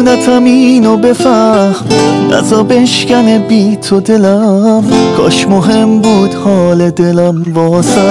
غلطم اینو بفهم، نزا بشکنه بی تو دلم، کاش مهم بود حال دلم واسط.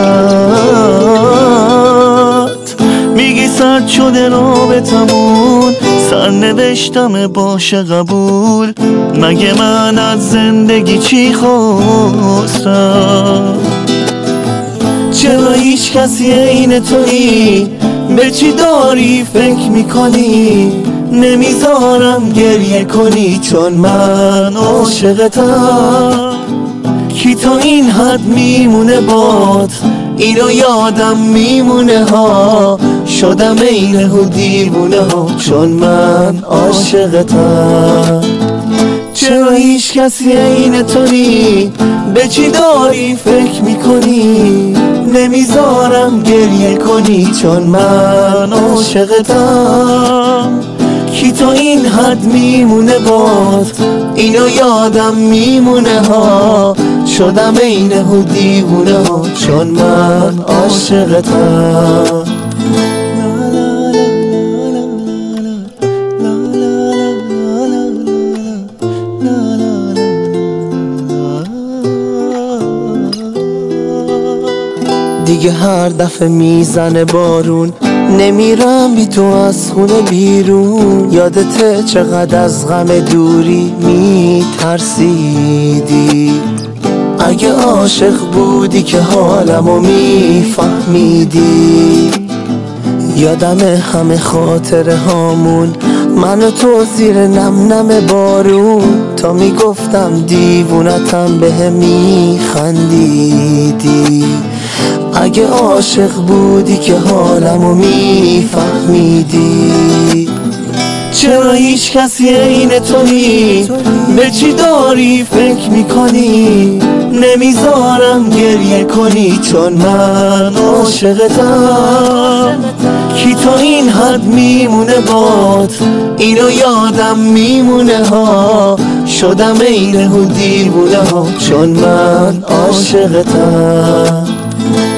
میگی سرد شده رابطمون، سرنوشتم باشه قبول، مگه من از زندگی چی خواستم؟ چرا هیچ کسی عین تویی؟ به چی داری فکر میکنی؟ نمیذارم گریه کنی چون من عاشقتم. کی تا این حد میمونه باد؟ اینو یادم میمونه ها، شدم عین دیوونه ها چون من عاشقتم. چرا هیچ کسی عین تویی؟ به چی داری فکر میکنی؟ نمیذارم گریه کنی چون من عاشقتم. کی تا این حد میمونه باد؟ اینو یادم میمونه ها، شدم عین دیوونه ها چون من عاشقتم. دیگه هر دفعه میزنه بارون، نمیرم بی تو از خونه بیرون. یادته چقدر از غم دوری میترسیدی؟ اگه عاشق بودی که حالمو میفهمیدی. یادم همه خاطره هامون، من و تو زیر نم نم بارون، تا میگفتم دیوونتم بهم میخندیدی. اگه عاشق بودی که حالمو میفهمیدی. چرا هیچ کسی عین تویی؟ به چی داری فکر میکنی؟ نمیذارم گریه کنی چون من عاشقتم. کی تا این حد میمونه باد؟ اینو یادم میمونه ها، شدم عین دیوونه ها چون من عاشقتم.